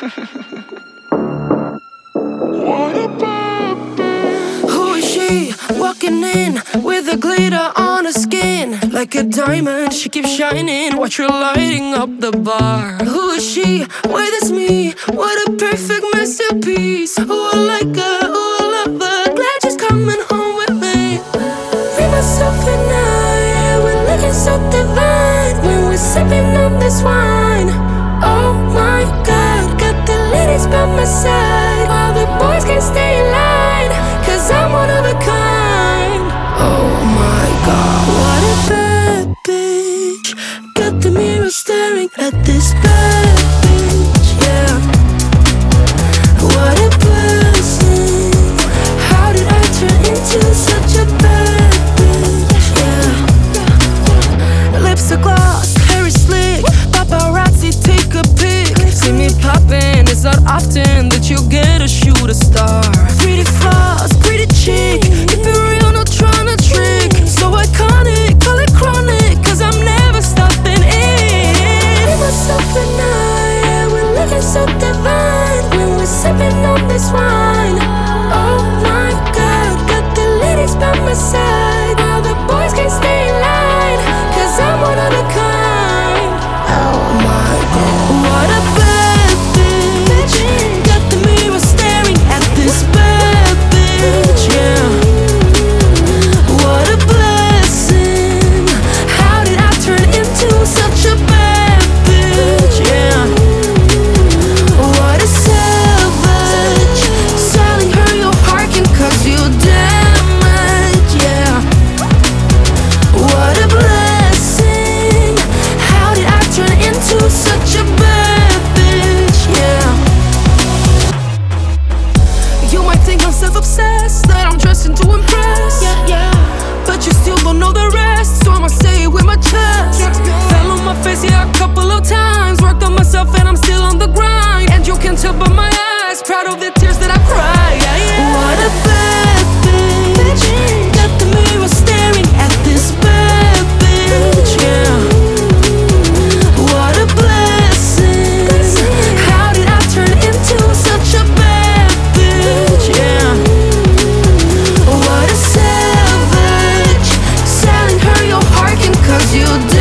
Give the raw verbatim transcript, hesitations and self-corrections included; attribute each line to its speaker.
Speaker 1: What a bad bitch.
Speaker 2: Who is she walking in with a glitter on her skin? Like a diamond, she keeps shining. Watch her lighting up the bar. Who is she? Wait, that's me. What a perfect masterpiece. Oh, I like her, oh, I love her. Glad she's coming home with me. Free myself and I, yeah, we're looking so divine when we're sipping on this wine. Oh my God, got the ladies by my side while the boys can't stay in line, cause I'm one of a kind. Oh my God, what a bad bitch. Got the mirror staring at this bad bitch, yeah. What a blessing. How did I turn into such a bad bitch, yeah. Lips are gloss, hair is slick, paparazzi take a pic. See me poppin', it's not often that you get to shoot a star. Pretty flaws, pretty chick, keep it real, not tryna trick. So iconic, call it chronic, cause I'm never stopping it. Me, myself and I, yeah, we're looking so divine when we're sipping on this wine. Oh my God, got the ladies by my side while the boys can't stay in line, cause I'm one of a kind. Oh my God, what a bad bitch. Got the mirror staring at this bad bitch, yeah. What a blessing. How did I turn into such a bad bitch, yeah. What a savage. Selling her your heart can cause you damage, yeah. What a blessing. How did I turn into such a bad bitch, yeah. You might think I'm self-obsessed, that I'm dressing to impress, yeah, yeah. But you still don't know the rest, so I'ma say it with my chest. Fell on my face, yeah, a couple of times. Worked on myself and I'm still on the grind. And you can tell by my eyes, proud of the tears that I cry, yeah, yeah. What a bad bitch. Got the mirror staring at this bad bitch, yeah. What a blessing. How did I turn into such a bad bitch, yeah. What a savage. Selling her your heart can cause you